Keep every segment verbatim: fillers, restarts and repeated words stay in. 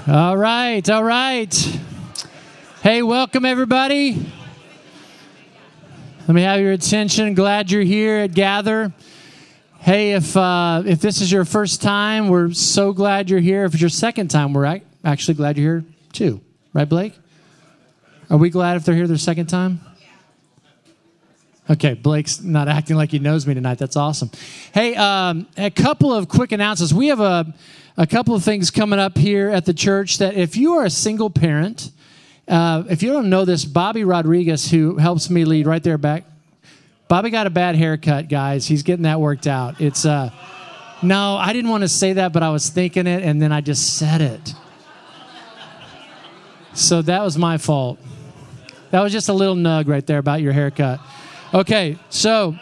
All right, all right. Hey, welcome everybody. Let me have your attention. Glad you're here at Gather. Hey, if uh, if this is your first time, we're so glad you're here. If it's your second time, we're ac- actually glad you're here too. Right, Blake? Are we glad if they're here their second time? Okay, Blake's not acting like he knows me tonight. That's awesome. Hey, um, a couple of quick announcements. We have a, a couple of things coming up here at the church that if you are a single parent, uh, if you don't know this, Bobby Rodriguez, who helps me lead right there back, Bobby got a bad haircut, guys. He's getting that worked out. It's uh, no, I didn't want to say that, but I was thinking it, and then I just said it. So that was my fault. That was just a little nug right there about your haircut. Okay, so,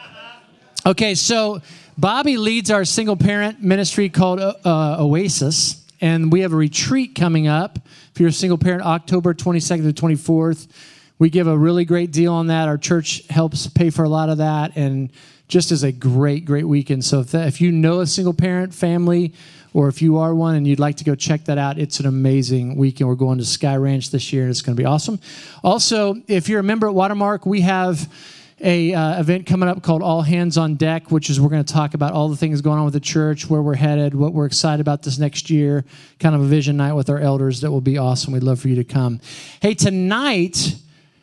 okay, so Bobby leads our single parent ministry called uh, Oasis, and we have a retreat coming up. If you're a single parent, October twenty-second to twenty-fourth, we give a really great deal on that. Our church helps pay for a lot of that, and just is a great, great weekend. So if, that, if you know a single parent family, or if you are one and you'd like to go check that out, it's an amazing weekend. We're going to Sky Ranch this year, and it's going to be awesome. Also, if you're a member at Watermark, we have a uh, event coming up called All Hands on Deck, which is we're going to talk about all the things going on with the church, where we're headed, what we're excited about this next year, kind of a vision night with our elders that will be awesome. We'd love for you to come. Hey, tonight,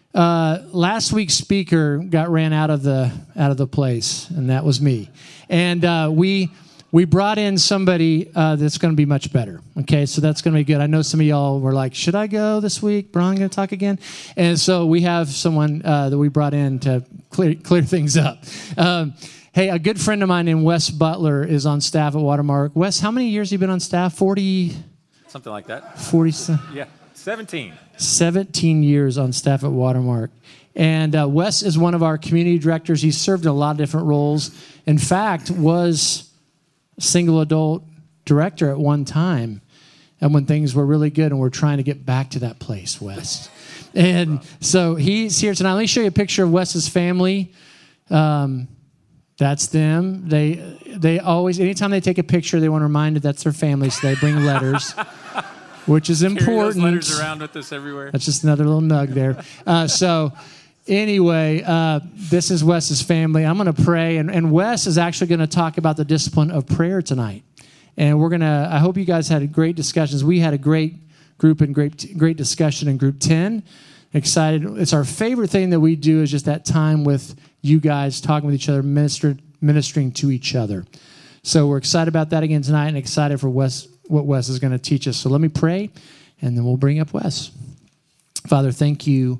uh, last week's speaker got ran out of the out of the place, and that was me. And uh, we we brought in somebody uh, that's going to be much better. Okay, so that's going to be good. I know some of y'all were like, should I go this week? Brian going to talk again? And so we have someone uh, that we brought in to clear clear things up. Um, hey, a good friend of mine named Wes Butler is on staff at Watermark. Wes, how many years have you been on staff? forty? Something like that. forty? Yeah, seventeen. seventeen years on staff at Watermark. And uh, Wes is one of our community directors. He's served in a lot of different roles. In fact, was single adult director at one time, and when things were really good, and we're trying to get back to that place, Wes. And so he's here tonight. Let me show you a picture of Wes's family. Um, that's them. They they always, anytime they take a picture, they want to remind you that's their family, so they bring letters, which is important. Carry those letters around with us everywhere. That's just another little nug there. Uh, so anyway, uh, this is Wes's family. I'm going to pray, and, and Wes is actually going to talk about the discipline of prayer tonight. And we're going to, I hope you guys had great discussions. We had a great group and great great discussion in group ten. Excited. It's our favorite thing that we do is just that time with you guys, talking with each other, minister, ministering to each other. So we're excited about that again tonight, and excited for Wes, what Wes is going to teach us. So let me pray, and then we'll bring up Wes. Father, thank you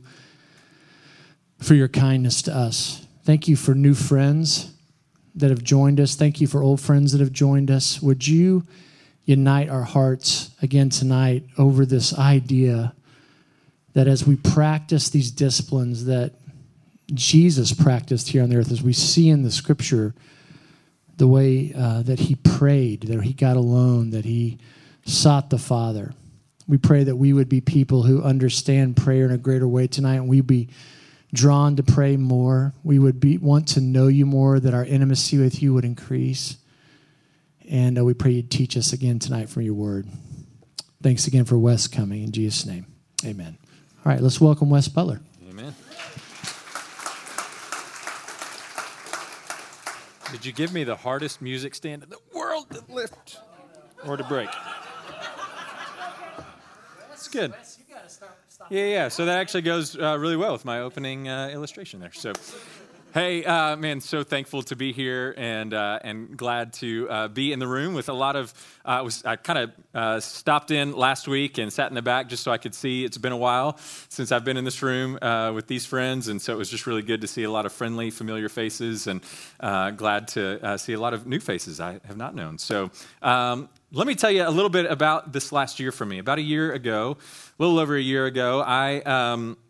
for your kindness to us. Thank you for new friends that have joined us. Thank you for old friends that have joined us. Would you unite our hearts again tonight over this idea that as we practice these disciplines that Jesus practiced here on the earth, as we see in the scripture, the way uh, that he prayed, that he got alone, that he sought the Father. We pray that we would be people who understand prayer in a greater way tonight, and we be drawn to pray more. We would be want to know you more, that our intimacy with you would increase. And uh, we pray you'd teach us again tonight from your word. Thanks again for Wes coming. In Jesus' name, amen. All right, let's welcome Wes Butler. Amen. Did you give me the hardest music stand in the world to lift or to break? That's good. Yeah, yeah. So that actually goes uh, really well with my opening uh, illustration there. So, hey, uh, man, so thankful to be here, and uh, and glad to uh, be in the room with a lot of. Uh, was I kind of uh, stopped in last week and sat in the back just so I could see. It's been a while since I've been in this room uh, with these friends, and so it was just really good to see a lot of friendly, familiar faces, and uh, glad to uh, see a lot of new faces I have not known. So. Um, Let me tell you a little bit about this last year for me. About a year ago, a little over a year ago, I um,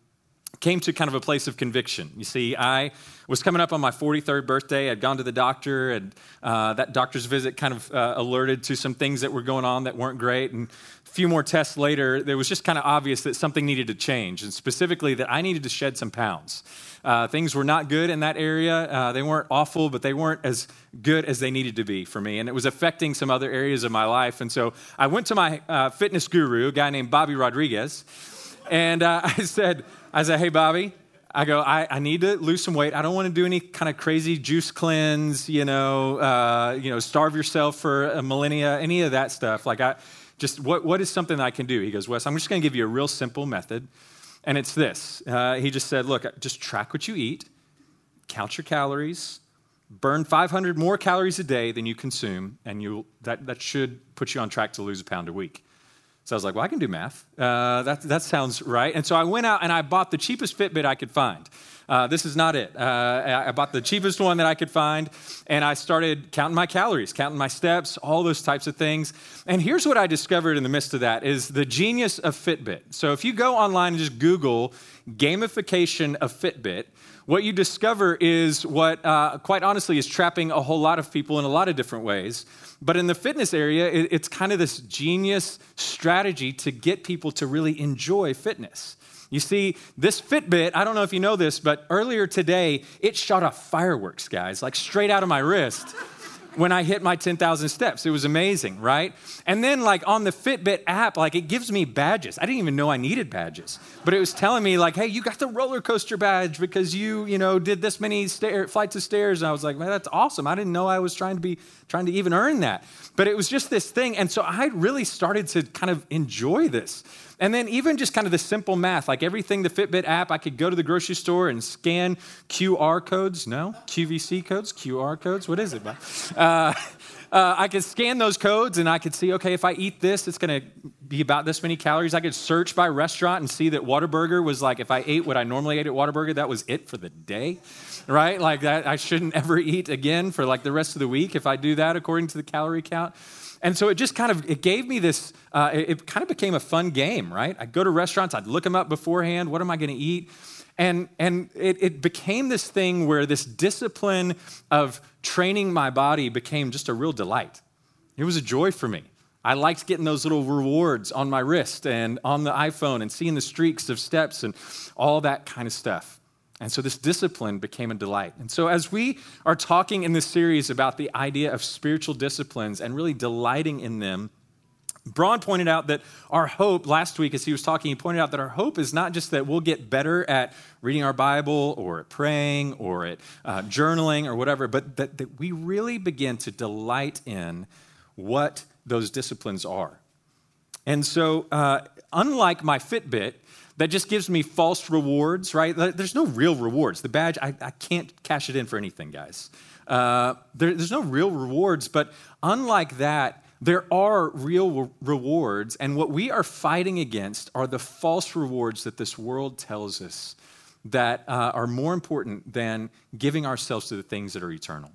came to kind of a place of conviction. You see, I was coming up on my forty-third birthday. I'd gone to the doctor, and uh, that doctor's visit kind of uh, alerted to some things that were going on that weren't great. And a few more tests later, it was just kind of obvious that something needed to change, and specifically that I needed to shed some pounds. Uh, things were not good in that area. Uh, they weren't awful, but they weren't as good as they needed to be for me, and it was affecting some other areas of my life. And so I went to my uh, fitness guru, a guy named Bobby Rodriguez, and uh, I said, I said, hey, Bobby, I go, I, I need to lose some weight. I don't want to do any kind of crazy juice cleanse, you know, uh, you know, starve yourself for a millennia, any of that stuff. Like, I just, what what is something that I can do? He goes, Wes, I'm just going to give you a real simple method, and it's this. Uh, he just said, look, just track what you eat, count your calories, burn five hundred more calories a day than you consume, and you that that should put you on track to lose a pound a week. So I was like, well, I can do math. Uh, that, that sounds right. And so I went out and I bought the cheapest Fitbit I could find. Uh, this is not it. Uh, I bought the cheapest one that I could find, and I started counting my calories, counting my steps, all those types of things. And here's what I discovered in the midst of that is the genius of Fitbit. So if you go online and just Google gamification of Fitbit, what you discover is what, uh, quite honestly, is trapping a whole lot of people in a lot of different ways. But in the fitness area, it, it's kind of this genius strategy to get people to really enjoy fitness. You see, this Fitbit, I don't know if you know this, but earlier today, it shot off fireworks, guys, like straight out of my wrist when I hit my ten thousand steps. It was amazing, right? And then like on the Fitbit app, like it gives me badges. I didn't even know I needed badges, but it was telling me like, hey, you got the roller coaster badge because you, you know, did this many stair- flights of stairs. And I was like, man, that's awesome. I didn't know I was trying to be, trying to even earn that. But it was just this thing. And so I really started to kind of enjoy this. And then even just kind of the simple math, like everything, the Fitbit app, I could go to the grocery store and scan Q R codes. No? Q V C codes? Q R codes? What is it? Uh, uh, I could scan those codes and I could see, okay, if I eat this, it's going to be about this many calories. I could search by restaurant and see that Whataburger was like, if I ate what I normally ate at Whataburger, that was it for the day, right? Like that, I shouldn't ever eat again for like the rest of the week if I do that according to the calorie count. And so it just kind of, it gave me this, uh, it, it kind of became a fun game, right? I'd go to restaurants, I'd look them up beforehand, what am I going to eat? And and it, it became this thing where this discipline of training my body became just a real delight. It was a joy for me. I liked getting those little rewards on my wrist and on the iPhone and seeing the streaks of steps and all that kind of stuff. And so this discipline became a delight. And so as we are talking in this series about the idea of spiritual disciplines and really delighting in them, Braun pointed out that our hope, last week as he was talking, he pointed out that our hope is not just that we'll get better at reading our Bible or at praying or at uh, journaling or whatever, but that, that we really begin to delight in what those disciplines are. And so uh, unlike my Fitbit, that just gives me false rewards, right? There's no real rewards. The badge, I, I can't cash it in for anything, guys. Uh, there, there's no real rewards, but unlike that, there are real re- rewards, and what we are fighting against are the false rewards that this world tells us that uh, are more important than giving ourselves to the things that are eternal.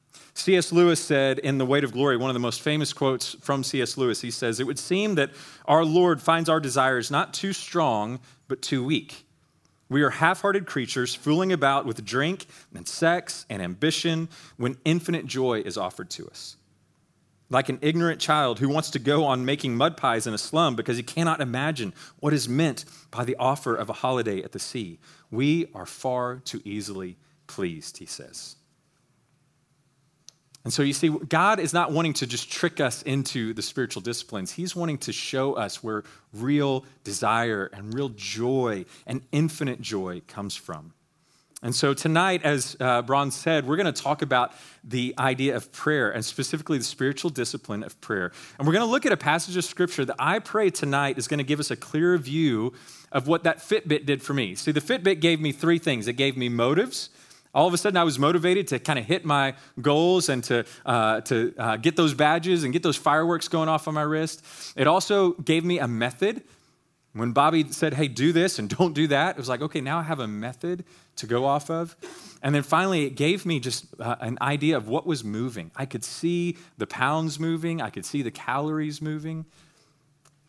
C S Lewis said in The Weight of Glory, one of the most famous quotes from C S Lewis, he says, "It would seem that our Lord finds our desires not too strong, but too weak. We are half-hearted creatures fooling about with drink and sex and ambition when infinite joy is offered to us. Like an ignorant child who wants to go on making mud pies in a slum because he cannot imagine what is meant by the offer of a holiday at the sea. We are far too easily pleased," he says. And so you see, God is not wanting to just trick us into the spiritual disciplines. He's wanting to show us where real desire and real joy and infinite joy comes from. And so tonight, as uh, Braun said, we're going to talk about the idea of prayer and specifically the spiritual discipline of prayer. And we're going to look at a passage of Scripture that I pray tonight is going to give us a clearer view of what that Fitbit did for me. See, the Fitbit gave me three things. It gave me motives. All of a sudden, I was motivated to kind of hit my goals and to uh, to uh, get those badges and get those fireworks going off on my wrist. It also gave me a method. When Bobby said, hey, do this and don't do that, it was like, okay, now I have a method to go off of. And then finally, it gave me just uh, an idea of what was moving. I could see the pounds moving. I could see the calories moving.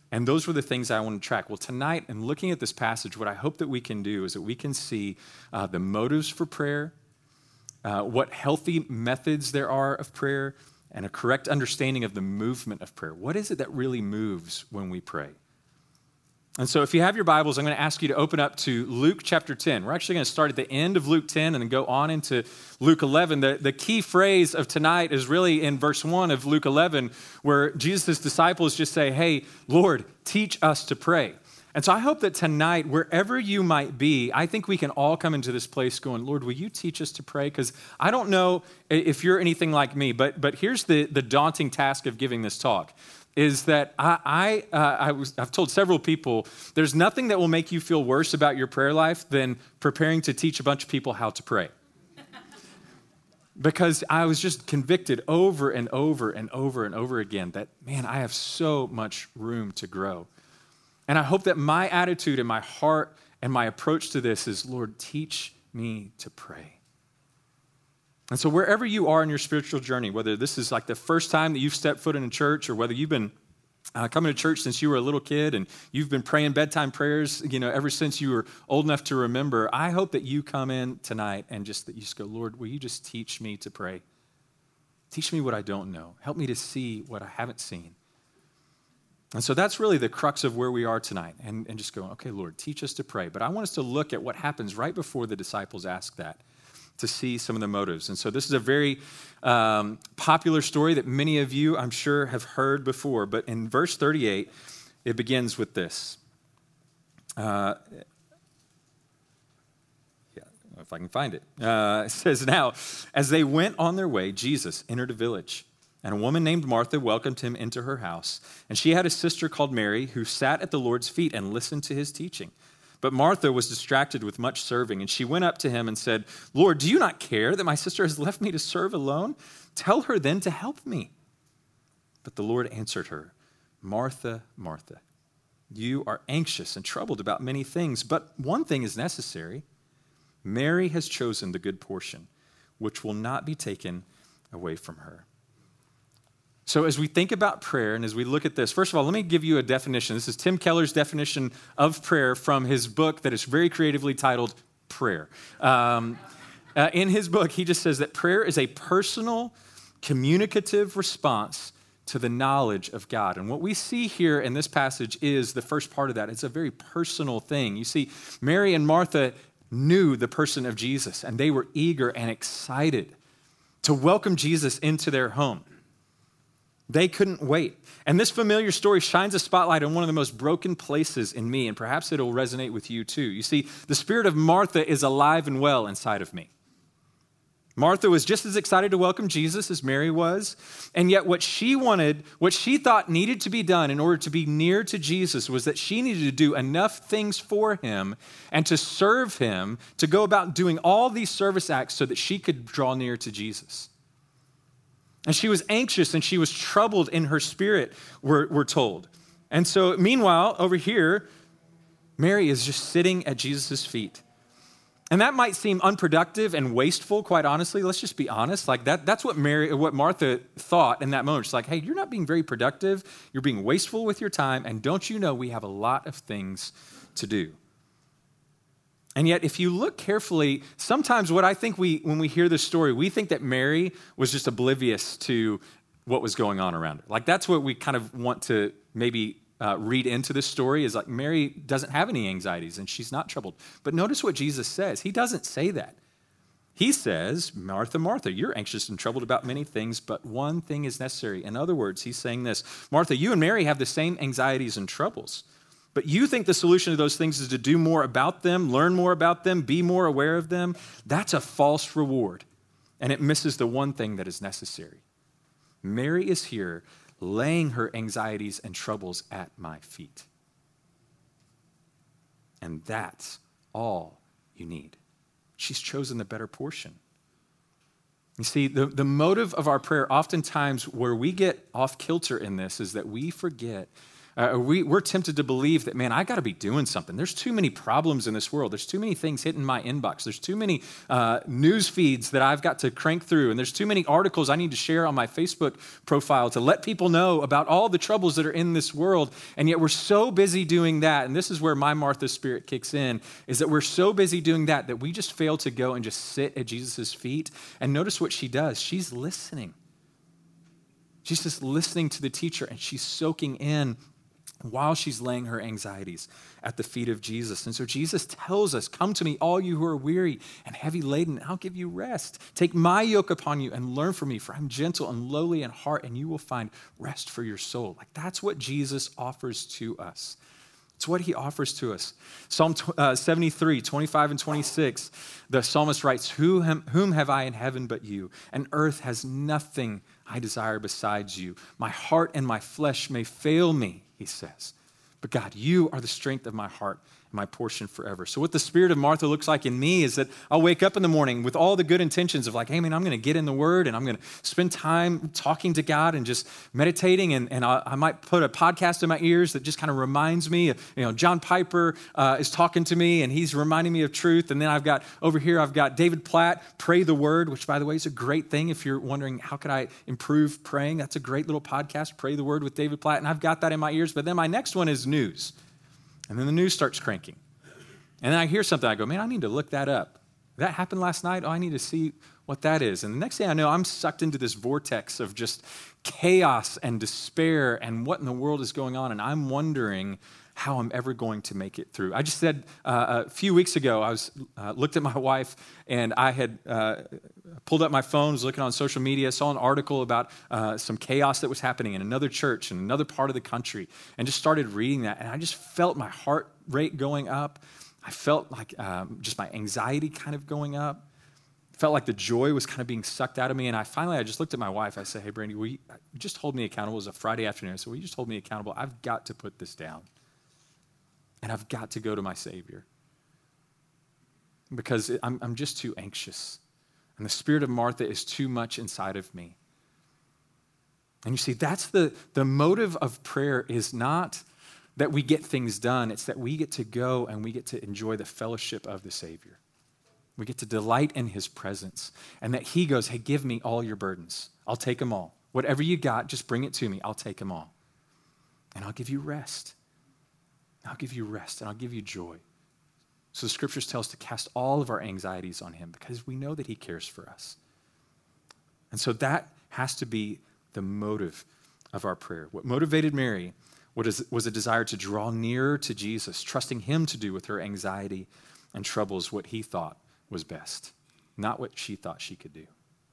And those were the things I want to track. Well, tonight, in looking at this passage, what I hope that we can do is that we can see uh, the motives for prayer, uh, what healthy methods there are of prayer, and a correct understanding of the movement of prayer. What is it that really moves when we pray? And so if you have your Bibles, I'm going to ask you to open up to Luke chapter ten. We're actually going to start at the end of Luke ten and then go on into Luke eleven. The, the key phrase of tonight is really in verse one of Luke eleven, where Jesus' disciples just say, hey, Lord, teach us to pray. And so I hope that tonight, wherever you might be, I think we can all come into this place going, Lord, will you teach us to pray? Because I don't know if you're anything like me, but, but here's the, the daunting task of giving this talk. Is that I, I, uh, I was, I've told several people, there's nothing that will make you feel worse about your prayer life than preparing to teach a bunch of people how to pray. Because I was just convicted over and over and over and over again that, man, I have so much room to grow. And I hope that my attitude and my heart and my approach to this is, Lord, teach me to pray. And so wherever you are in your spiritual journey, whether this is like the first time that you've stepped foot in a church or whether you've been uh, coming to church since you were a little kid and you've been praying bedtime prayers, you know, ever since you were old enough to remember, I hope that you come in tonight and just that you just go, Lord, will you just teach me to pray? Teach me what I don't know. Help me to see what I haven't seen. And so that's really the crux of where we are tonight and, and just going, okay, Lord, teach us to pray. But I want us to look at what happens right before the disciples ask that, to see some of the motives. And so this is a very um, popular story that many of you, I'm sure, have heard before. But in verse thirty-eight, it begins with this. Uh, yeah, if I can find it. Uh, it says, now, as they went on their way, Jesus entered a village, and a woman named Martha welcomed him into her house. And she had a sister called Mary who sat at the Lord's feet and listened to his teaching. But Martha was distracted with much serving, and she went up to him and said, Lord, do you not care that my sister has left me to serve alone? Tell her then to help me. But the Lord answered her, Martha, Martha, you are anxious and troubled about many things, but one thing is necessary. Mary has chosen the good portion, which will not be taken away from her. So as we think about prayer and as we look at this, first of all, let me give you a definition. This is Tim Keller's definition of prayer from his book that is very creatively titled Prayer. Um, uh, in his book, he just says that prayer is a personal, communicative response to the knowledge of God. And what we see here in this passage is the first part of that. It's a very personal thing. You see, Mary and Martha knew the person of Jesus, and they were eager and excited to welcome Jesus into their home. They couldn't wait. And this familiar story shines a spotlight on one of the most broken places in me, and perhaps it'll resonate with you too. You see, the spirit of Martha is alive and well inside of me. Martha was just as excited to welcome Jesus as Mary was, and yet what she wanted, what she thought needed to be done in order to be near to Jesus was that she needed to do enough things for him and to serve him, to go about doing all these service acts so that she could draw near to Jesus. And she was anxious and she was troubled in her spirit, we're, we're told. And so meanwhile, over here, Mary is just sitting at Jesus' feet. And that might seem unproductive and wasteful, quite honestly. Let's just be honest. Like that, that's what Mary, what Martha thought in that moment. She's like, hey, you're not being very productive. You're being wasteful with your time. And don't you know we have a lot of things to do? And yet, if you look carefully, sometimes what I think we, when we hear this story, we think that Mary was just oblivious to what was going on around her. Like that's what we kind of want to maybe uh, read into this story is like Mary doesn't have any anxieties and she's not troubled. But notice what Jesus says. He doesn't say that. He says, Martha, Martha, you're anxious and troubled about many things, but one thing is necessary. In other words, he's saying this, Martha, you and Mary have the same anxieties and troubles. But you think the solution to those things is to do more about them, learn more about them, be more aware of them. That's a false reward, and it misses the one thing that is necessary. Mary is here laying her anxieties and troubles at my feet. And that's all you need. She's chosen the better portion. You see, the, the motive of our prayer, oftentimes where we get off kilter in this, is that we forget Uh, we, we're tempted to believe that, man, I got to be doing something. There's too many problems in this world. There's too many things hitting my inbox. There's too many uh, news feeds that I've got to crank through. And there's too many articles I need to share on my Facebook profile to let people know about all the troubles that are in this world. And yet we're so busy doing that. And this is where my Martha spirit kicks in, is that we're so busy doing that that we just fail to go and just sit at Jesus' feet. And notice what she does. She's listening. She's just listening to the teacher, and she's soaking in while she's laying her anxieties at the feet of Jesus. And so Jesus tells us, come to me, all you who are weary and heavy laden, and I'll give you rest. Take my yoke upon you and learn from me, for I'm gentle and lowly in heart, and you will find rest for your soul. Like, that's what Jesus offers to us. It's what he offers to us. Psalm uh, seventy-three, twenty-five and twenty-six, the psalmist writes, whom, whom have I in heaven but you? And earth has nothing I desire besides you. My heart and my flesh may fail me, he says. But God, you are the strength of my heart and my portion forever. So what the spirit of Martha looks like in me is that I'll wake up in the morning with all the good intentions of like, hey man, I'm going to get in the word and I'm going to spend time talking to God and just meditating. And, and I, I might put a podcast in my ears that just kind of reminds me of, you know, John Piper uh, is talking to me and he's reminding me of truth. And then I've got over here, I've got David Platt, Pray the Word, which by the way is a great thing. If you're wondering, how could I improve praying? That's a great little podcast, Pray the Word with David Platt. And I've got that in my ears. But then my next one is news. And then the news starts cranking. And then I hear something, I go, man, I need to look that up. That happened last night? Oh, I need to see what that is. And the next thing I know, I'm sucked into this vortex of just chaos and despair and what in the world is going on. And I'm wondering how I'm ever going to make it through. I just said uh, a few weeks ago, I was uh, looked at my wife and I had uh, pulled up my phone, was looking on social media, saw an article about uh, some chaos that was happening in another church in another part of the country, and just started reading that. And I just felt my heart rate going up. I felt like um, just my anxiety kind of going up. Felt like the joy was kind of being sucked out of me. And I finally, I just looked at my wife. I said, hey, Brandy, will you just hold me accountable? It was a Friday afternoon. I said, will you just hold me accountable? I've got to put this down. And I've got to go to my Savior. Because I'm, I'm just too anxious. And the spirit of Martha is too much inside of me. And you see, that's the, the motive of prayer is not that we get things done. It's that we get to go and we get to enjoy the fellowship of the Savior. We get to delight in his presence. And that he goes, hey, give me all your burdens. I'll take them all. Whatever you got, just bring it to me. I'll take them all. And I'll give you rest. I'll give you rest and I'll give you joy. So the scriptures tell us to cast all of our anxieties on him because we know that he cares for us. And so that has to be the motive of our prayer. What motivated Mary was a desire to draw nearer to Jesus, trusting him to do with her anxiety and troubles what he thought was best, not what she thought she could do.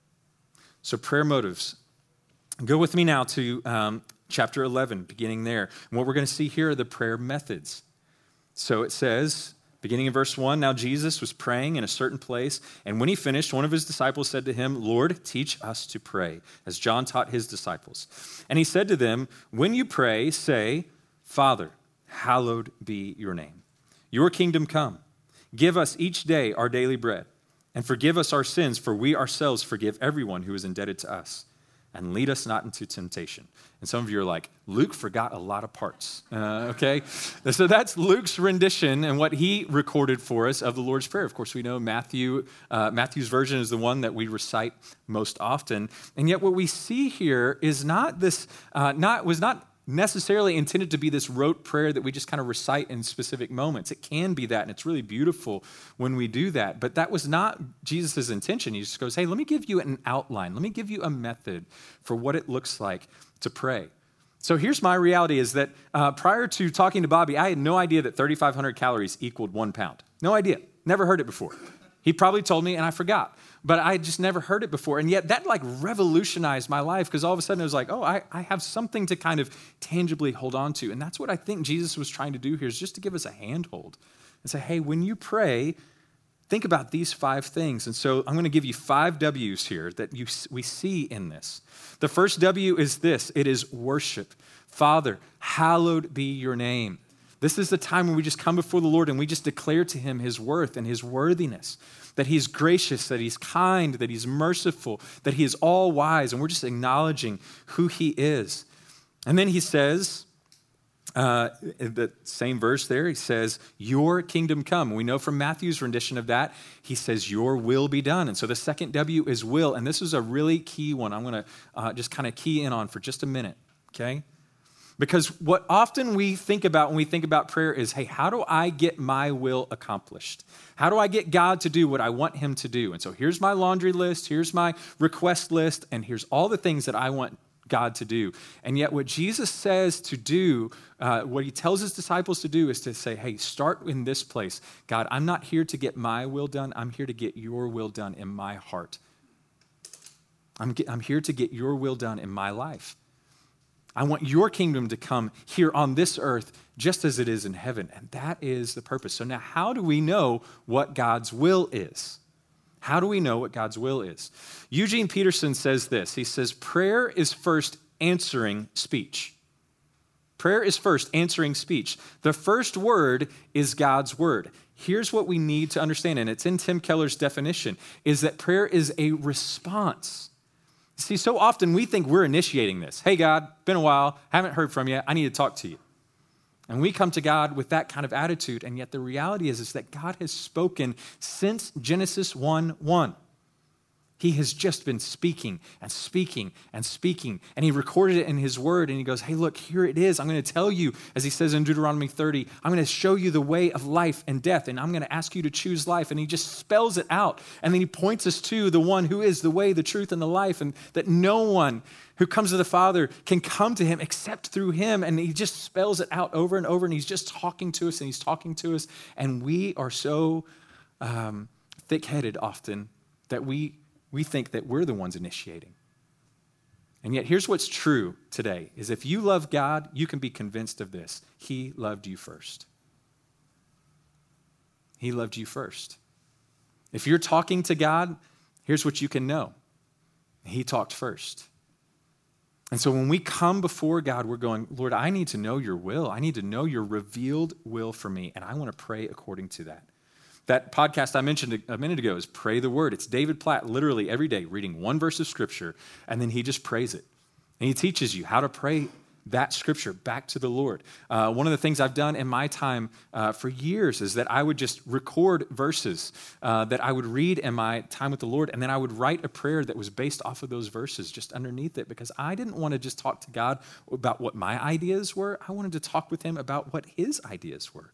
So prayer motives. Go with me now to um, chapter eleven, beginning there. And what we're going to see here are the prayer methods. So it says, beginning in verse one, now Jesus was praying in a certain place, and when he finished, one of his disciples said to him, Lord, teach us to pray, as John taught his disciples. And he said to them, when you pray, say, Father, hallowed be your name. Your kingdom come. Give us each day our daily bread, and forgive us our sins, for we ourselves forgive everyone who is indebted to us. And lead us not into temptation. And some of you are like, Luke forgot a lot of parts, uh, okay? So that's Luke's rendition and what he recorded for us of the Lord's Prayer. Of course, we know Matthew. Uh, Matthew's version is the one that we recite most often. And yet what we see here is not this, uh, not was not necessarily intended to be this rote prayer that we just kind of recite in specific moments. It can be that, and it's really beautiful when we do that. But that was not Jesus' intention. He just goes, hey, let me give you an outline. Let me give you a method for what it looks like to pray. So here's my reality is that uh, prior to talking to Bobby, I had no idea that thirty-five hundred calories equaled one pound. No idea. Never heard it before. He probably told me, and I forgot. But I had just never heard it before. And yet that like revolutionized my life because all of a sudden it was like, oh, I, I have something to kind of tangibly hold on to. And that's what I think Jesus was trying to do here is just to give us a handhold and say, hey, when you pray, think about these five things. And so I'm going to give you five W's here that you we see in this. The first W is this. It is worship. Father, hallowed be your name. This is the time when we just come before the Lord and we just declare to him his worth and his worthiness, that he's gracious, that he's kind, that he's merciful, that he is all wise, and we're just acknowledging who he is. And then he says, Uh, in the same verse there, he says, your kingdom come. We know from Matthew's rendition of that, he says, your will be done. And so the second W is will. And this is a really key one I'm going to uh, just kind of key in on for just a minute, okay? Because what often we think about when we think about prayer is, hey, how do I get my will accomplished? How do I get God to do what I want him to do? And so here's my laundry list, here's my request list, and here's all the things that I want God to do. And yet what Jesus says to do, uh, what he tells his disciples to do is to say, hey, start in this place. God, I'm not here to get my will done. I'm here to get your will done in my heart. I'm, get, I'm here to get your will done in my life. I want your kingdom to come here on this earth just as it is in heaven. And that is the purpose. So now how do we know what God's will is? How do we know what God's will is? Eugene Peterson says this. He says, prayer is first answering speech. Prayer is first answering speech. The first word is God's word. Here's what we need to understand, and it's in Tim Keller's definition, is that prayer is a response. See, so often we think we're initiating this. Hey, God, been a while, haven't heard from you, I need to talk to you. And we come to God with that kind of attitude, and yet the reality is, is that God has spoken since Genesis one one. He has just been speaking and speaking and speaking, and he recorded it in his word, and he goes, hey, look, here it is. I'm going to tell you, as he says in Deuteronomy thirty, I'm going to show you the way of life and death, and I'm going to ask you to choose life, and he just spells it out, and then he points us to the one who is the way, the truth, and the life, and that no one who comes to the Father can come to him except through him, and he just spells it out over and over, and he's just talking to us, and he's talking to us, and we are so um, thick-headed often that we We think that we're the ones initiating. And yet here's what's true today, is if you love God, you can be convinced of this. He loved you first. He loved you first. If you're talking to God, here's what you can know. He talked first. And so when we come before God, we're going, Lord, I need to know your will. I need to know your revealed will for me, and I want to pray according to that. That podcast I mentioned a minute ago is Pray the Word. It's David Platt literally every day reading one verse of Scripture, and then he just prays it. And he teaches you how to pray that Scripture back to the Lord. Uh, one of the things I've done in my time uh, for years is that I would just record verses uh, that I would read in my time with the Lord, and then I would write a prayer that was based off of those verses just underneath it, because I didn't want to just talk to God about what my ideas were. I wanted to talk with him about what his ideas were.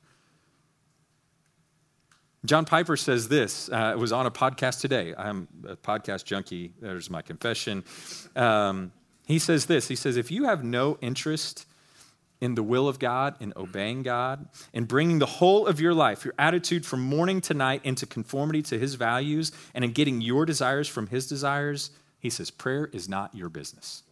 John Piper says this. Uh, it was on a podcast today. I'm a podcast junkie. There's my confession. Um, he says this. He says, if you have no interest in the will of God, in obeying God, in bringing the whole of your life, your attitude from morning to night into conformity to his values, and in getting your desires from his desires, he says, prayer is not your business.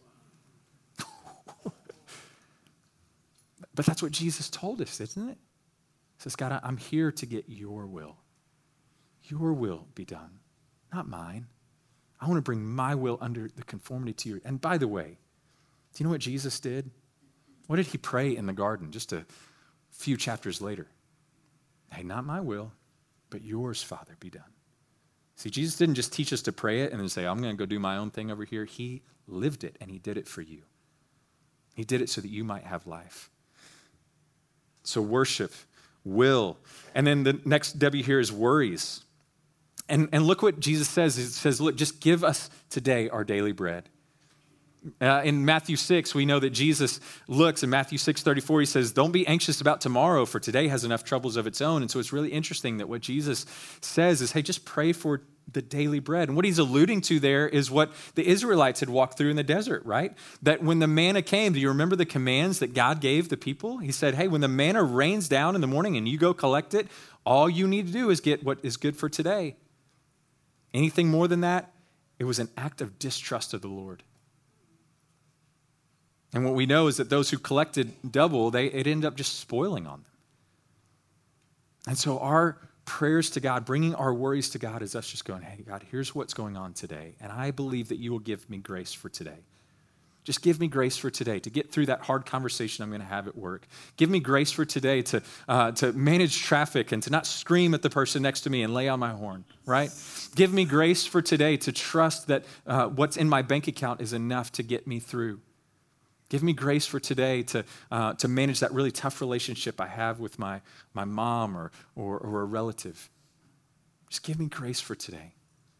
But that's what Jesus told us, isn't it? He says, God, I'm here to get your will. Your will be done, not mine. I want to bring my will under the conformity to your. And by the way, do you know what Jesus did? What did he pray in the garden just a few chapters later? Hey, not my will, but yours, Father, be done. See, Jesus didn't just teach us to pray it and then say, I'm going to go do my own thing over here. He lived it, and he did it for you. He did it so that you might have life. So worship, will. And then the next W here is worries. And, and look what Jesus says. He says, look, just give us today our daily bread. Uh, in Matthew six, we know that Jesus looks in Matthew six thirty-four, he says, don't be anxious about tomorrow, for today has enough troubles of its own. And so it's really interesting that what Jesus says is, hey, just pray for the daily bread. And what he's alluding to there is what the Israelites had walked through in the desert, right? That when the manna came, do you remember the commands that God gave the people? He said, hey, when the manna rains down in the morning and you go collect it, all you need to do is get what is good for today. Anything more than that, it was an act of distrust of the Lord. And what we know is that those who collected double, they it ended up just spoiling on them. And so our prayers to God, bringing our worries to God, is us just going, hey, God, here's what's going on today. And I believe that you will give me grace for today. Just give me grace for today to get through that hard conversation I'm going to have at work. Give me grace for today to uh, to manage traffic and to not scream at the person next to me and lay on my horn, right? Give me grace for today to trust that uh, what's in my bank account is enough to get me through. Give me grace for today to, uh, to manage that really tough relationship I have with my, my mom or, or, or a relative. Just give me grace for today.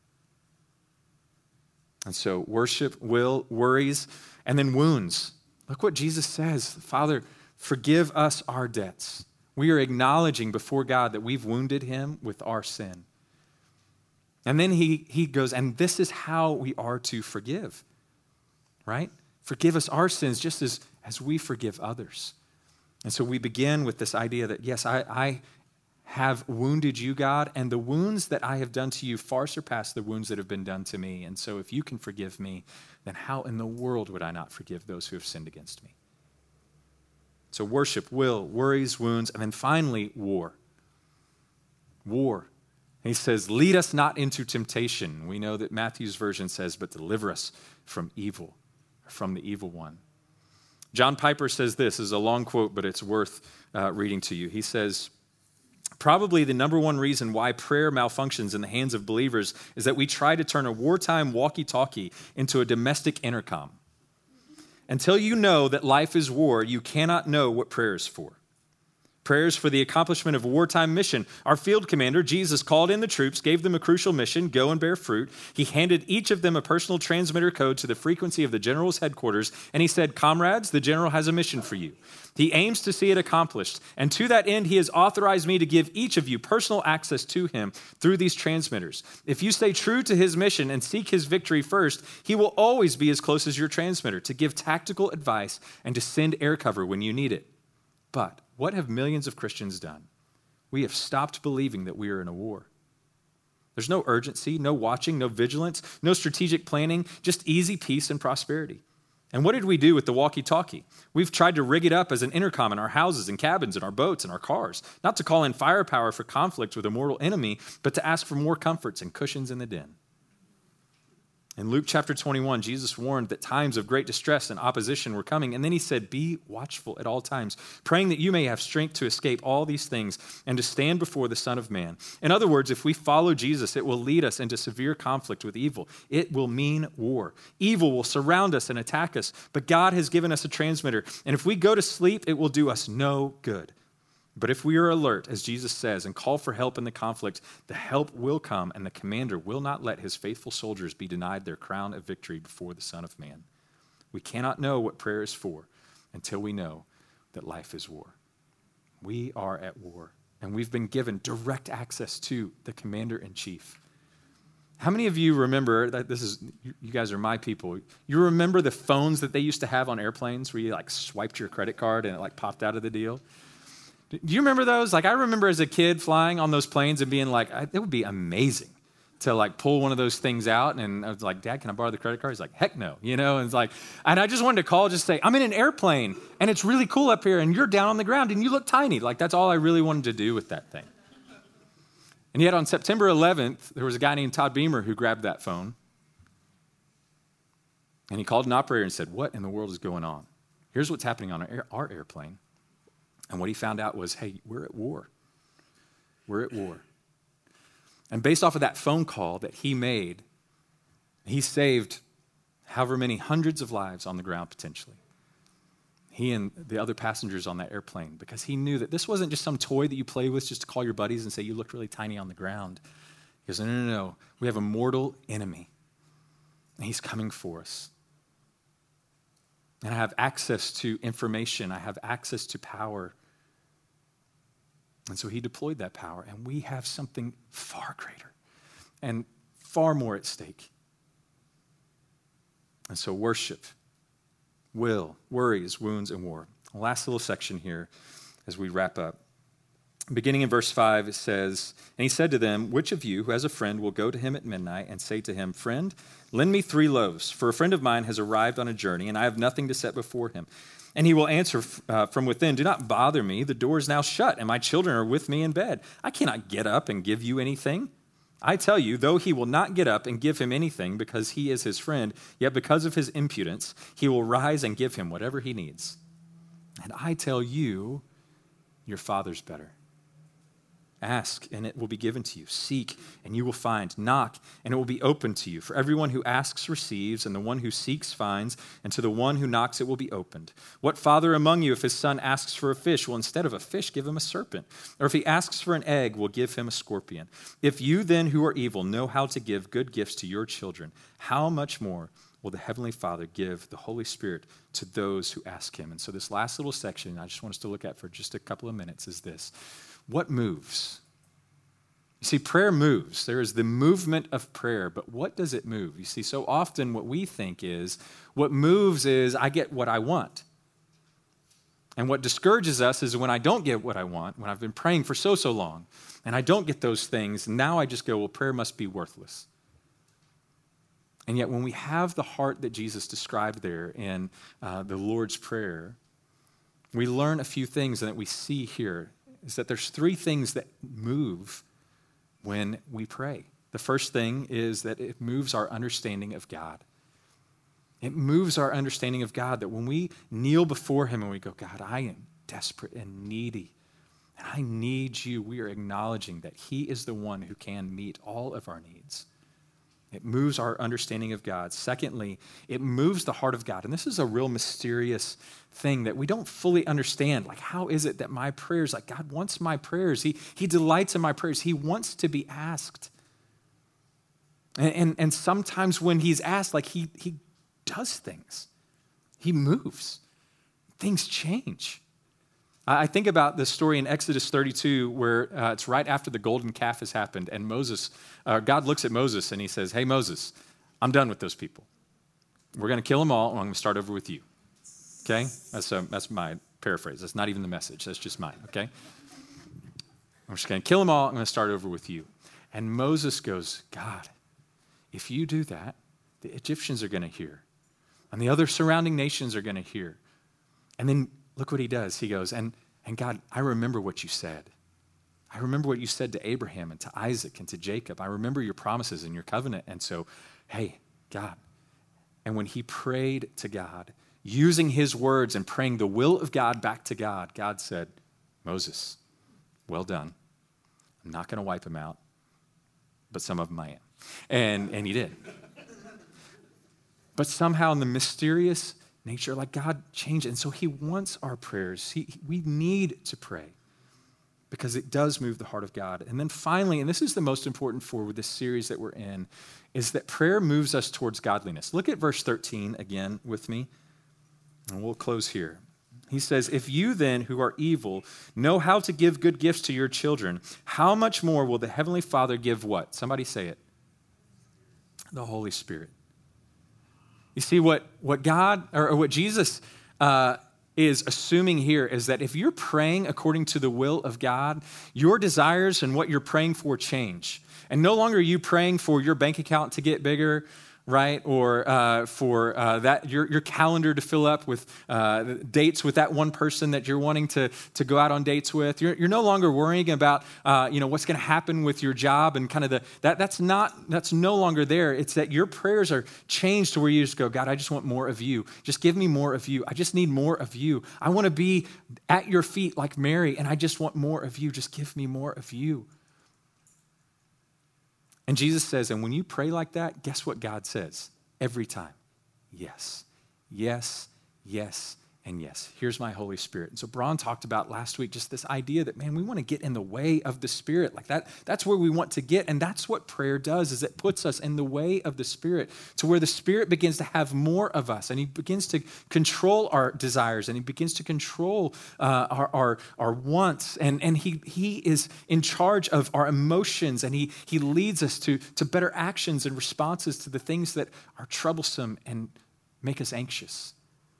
And so worship, will, worries, and then wounds. Look what Jesus says. Father, forgive us our debts. We are acknowledging before God that we've wounded him with our sin. And then he, he goes, and this is how we are to forgive, right? Forgive us our sins just as, as we forgive others. And so we begin with this idea that, yes, I, I have wounded you, God, and the wounds that I have done to you far surpass the wounds that have been done to me. And so if you can forgive me, then how in the world would I not forgive those who have sinned against me? So worship, will, worries, wounds, and then finally, war. War. He says, lead us not into temptation. We know that Matthew's version says, but deliver us from evil, from the evil one. John Piper says this, this is a long quote, but it's worth uh, reading to you. He says, probably the number one reason why prayer malfunctions in the hands of believers is that we try to turn a wartime walkie-talkie into a domestic intercom. Until you know that life is war, you cannot know what prayer is for. Prayers for the accomplishment of a wartime mission. Our field commander, Jesus, called in the troops, gave them a crucial mission, go and bear fruit. He handed each of them a personal transmitter code to the frequency of the general's headquarters, and he said, comrades, the general has a mission for you. He aims to see it accomplished, and to that end, he has authorized me to give each of you personal access to him through these transmitters. If you stay true to his mission and seek his victory first, he will always be as close as your transmitter to give tactical advice and to send air cover when you need it. But what have millions of Christians done? We have stopped believing that we are in a war. There's no urgency, no watching, no vigilance, no strategic planning, just easy peace and prosperity. And what did we do with the walkie-talkie? We've tried to rig it up as an intercom in our houses and cabins and our boats and our cars, not to call in firepower for conflict with a mortal enemy, but to ask for more comforts and cushions in the den. In Luke chapter twenty-one, Jesus warned that times of great distress and opposition were coming, and then he said, be watchful at all times, praying that you may have strength to escape all these things and to stand before the Son of Man. In other words, if we follow Jesus, it will lead us into severe conflict with evil. It will mean war. Evil will surround us and attack us, but God has given us a transmitter, and if we go to sleep, it will do us no good. But if we are alert, as Jesus says, and call for help in the conflict, the help will come, and the commander will not let his faithful soldiers be denied their crown of victory before the Son of Man. We cannot know what prayer is for until we know that life is war. We are at war, and we've been given direct access to the commander-in-chief. How many of you remember, that this is, you guys are my people, you remember the phones that they used to have on airplanes where you like swiped your credit card and it like popped out of the deal? Do you remember those? Like I remember as a kid flying on those planes and being like, it would be amazing to like pull one of those things out. And I was like, Dad, can I borrow the credit card? He's like, heck no. You know, and it's like, and I just wanted to call, just say, I'm in an airplane and it's really cool up here and you're down on the ground and you look tiny. Like that's all I really wanted to do with that thing. And yet on September eleventh, there was a guy named Todd Beamer who grabbed that phone and he called an operator and said, what in the world is going on? Here's what's happening on our, air, our airplane. And what he found out was, hey, we're at war. We're at war. And based off of that phone call that he made, he saved however many hundreds of lives on the ground potentially. He and the other passengers on that airplane, because he knew that this wasn't just some toy that you play with just to call your buddies and say you looked really tiny on the ground. He goes, no, no, no, no. We have a mortal enemy, and he's coming for us. And I have access to information. I have access to power. And so he deployed that power, and we have something far greater and far more at stake. And so worship, will, worries, wounds, and war. Last little section here as we wrap up. Beginning in verse five, it says, and he said to them, which of you who has a friend will go to him at midnight and say to him, friend, lend me three loaves, for a friend of mine has arrived on a journey, and I have nothing to set before him. And he will answer uh, from within, do not bother me. The door is now shut, and my children are with me in bed. I cannot get up and give you anything. I tell you, though he will not get up and give him anything because he is his friend, yet because of his impudence, he will rise and give him whatever he needs. And I tell you, your Father's better. Ask, and it will be given to you. Seek, and you will find. Knock, and it will be opened to you. For everyone who asks receives, and the one who seeks finds, and to the one who knocks it will be opened. What father among you, if his son asks for a fish, will instead of a fish give him a serpent? Or if he asks for an egg, will give him a scorpion? If you then, who are evil, know how to give good gifts to your children, how much more will the Heavenly Father give the Holy Spirit to those who ask him? And so this last little section I just want us to look at for just a couple of minutes is this. What moves? You see, prayer moves. There is the movement of prayer, but what does it move? You see, so often what we think is, what moves is I get what I want. And what discourages us is when I don't get what I want, when I've been praying for so, so long, and I don't get those things, and now I just go, well, prayer must be worthless. And yet when we have the heart that Jesus described there in uh, the Lord's Prayer, we learn a few things that we see here, is that there's three things that move when we pray. The first thing is that it moves our understanding of God. It moves our understanding of God, that when we kneel before him and we go, God, I am desperate and needy, and I need you, we are acknowledging that he is the one who can meet all of our needs. It moves our understanding of God. Secondly, it moves the heart of God. And this is a real mysterious thing that we don't fully understand. Like, how is it that my prayers, like God wants my prayers. He, he delights in my prayers. He wants to be asked. And, and, and sometimes when he's asked, like he, he does things. He moves. Things change. I think about the story in Exodus thirty-two where uh, it's right after the golden calf has happened, and Moses, uh, God looks at Moses and he says, hey, Moses, I'm done with those people. We're going to kill them all, and I'm going to start over with you. Okay? That's, a, that's my paraphrase. That's not even the message. That's just mine, okay? I'm just going to kill them all. I'm going to start over with you. And Moses goes, God, if you do that, the Egyptians are going to hear, and the other surrounding nations are going to hear. And then look what he does. He goes, and, and God, I remember what you said. I remember what you said to Abraham and to Isaac and to Jacob. I remember your promises and your covenant. And so, hey, God. And when he prayed to God, using his words and praying the will of God back to God, God said, Moses, well done. I'm not going to wipe them out, but some of them I am. And, and he did. But somehow in the mysterious nature, like God changed it. And so he wants our prayers. He, we need to pray because it does move the heart of God. And then finally, and this is the most important for this series that we're in, is that prayer moves us towards godliness. Look at verse thirteen again with me, and we'll close here. He says, if you then, who are evil, know how to give good gifts to your children, how much more will the Heavenly Father give what? Somebody say it. The Holy Spirit. You see, what, what God, or, or what Jesus uh, is assuming here is that if you're praying according to the will of God, your desires and what you're praying for change. And no longer are you praying for your bank account to get bigger, right? Or uh, for uh, that your, your calendar to fill up with uh, dates with that one person that you're wanting to, to go out on dates with. You're, you're no longer worrying about uh, you know what's going to happen with your job and kind of the that that's not that's no longer there. It's that your prayers are changed to where you just go, God, I just want more of you. Just give me more of you. I just need more of you. I want to be at your feet like Mary, and I just want more of you. Just give me more of you. And Jesus says, and when you pray like that, guess what God says? Every time, yes, yes, yes, and yes. Here's my Holy Spirit. And so Braun talked about last week just this idea that, man, we want to get in the way of the Spirit. Like that, that's where we want to get. And that's what prayer does, is it puts us in the way of the Spirit to where the Spirit begins to have more of us. And he begins to control our desires, and he begins to control uh, our, our, our wants. And, and he, he is in charge of our emotions, and he, he leads us to, to better actions and responses to the things that are troublesome and make us anxious.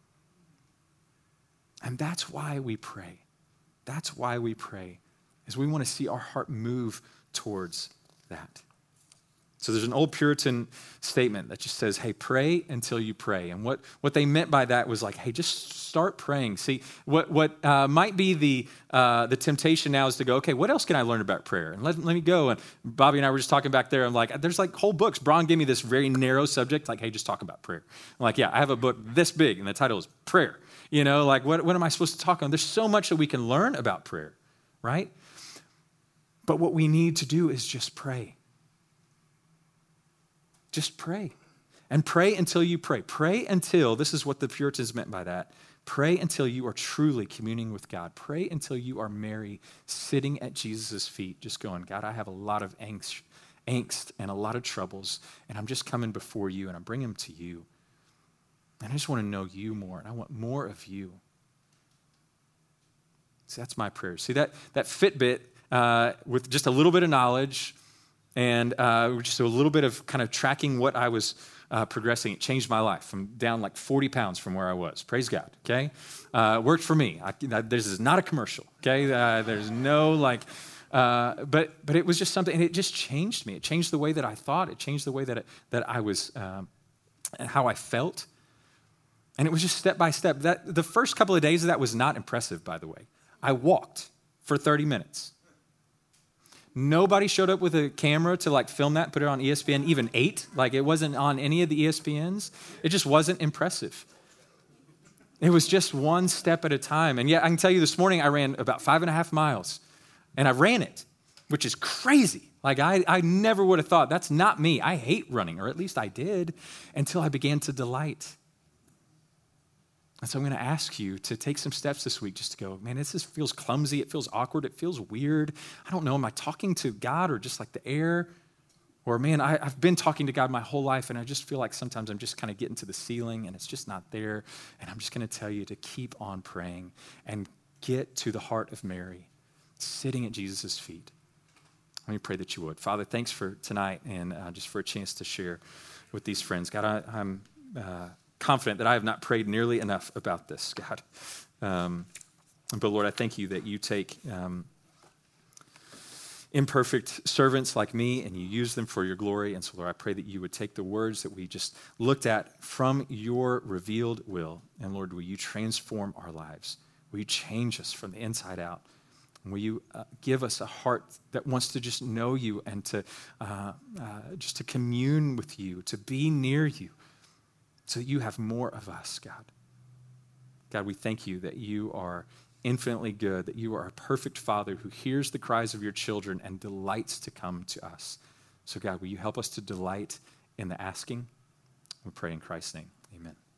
And that's why we pray. That's why we pray, is we want to see our heart move towards that. So there's an old Puritan statement that just says, hey, pray until you pray. And what, what they meant by that was like, hey, just start praying. See, what, what uh, might be the uh, the temptation now is to go, okay, what else can I learn about prayer? And let, let me go. And Bobby and I were just talking back there. I'm like, there's like whole books. Braun gave me this very narrow subject, like, hey, just talk about prayer. I'm like, yeah, I have a book this big, and the title is Prayer. You know, like, what, what am I supposed to talk on? There's so much that we can learn about prayer, right? But what we need to do is just pray. Just pray. And pray until you pray. Pray until, this is what the Puritans meant by that, pray until you are truly communing with God. Pray until you are Mary sitting at Jesus' feet, just going, God, I have a lot of angst, angst and a lot of troubles, and I'm just coming before you, and I'm bringing them to you. And I just want to know you more, and I want more of you. So that's my prayer. See, that, that Fitbit uh, with just a little bit of knowledge and uh, just a little bit of kind of tracking what I was uh, progressing, it changed my life. I'm down like forty pounds from where I was. Praise God, okay? Uh, worked for me. I, this is not a commercial, okay? Uh, there's no like, uh, but but it was just something, and it just changed me. It changed the way that I thought. It changed the way that, it, that I was, um, and how I felt. And it was just step by step. That the first couple of days of that was not impressive, by the way. I walked for thirty minutes. Nobody showed up with a camera to like film that, put it on E S P N, even eight. Like it wasn't on any of the E S P Ns. It just wasn't impressive. It was just one step at a time. And yet I can tell you this morning I ran about five and a half miles. And I ran it, which is crazy. Like I, I never would have thought, that's not me. I hate running, or at least I did, until I began to delight. And so I'm going to ask you to take some steps this week just to go, man, this just feels clumsy. It feels awkward. It feels weird. I don't know. Am I talking to God or just like the air? Or, man, I, I've been talking to God my whole life, and I just feel like sometimes I'm just kind of getting to the ceiling, and it's just not there. And I'm just going to tell you to keep on praying and get to the heart of Mary, sitting at Jesus' feet. Let me pray that you would. Father, thanks for tonight and uh, just for a chance to share with these friends. God, I, I'm... Uh, confident that I have not prayed nearly enough about this, God. Um, but Lord, I thank you that you take um, imperfect servants like me and you use them for your glory. And so, Lord, I pray that you would take the words that we just looked at from your revealed will. And Lord, will you transform our lives? Will you change us from the inside out? And will you uh, give us a heart that wants to just know you and to uh, uh, just to commune with you, to be near you, so that you have more of us, God. God, we thank you that you are infinitely good, that you are a perfect Father who hears the cries of your children and delights to come to us. So God, will you help us to delight in the asking? We pray in Christ's name. Amen.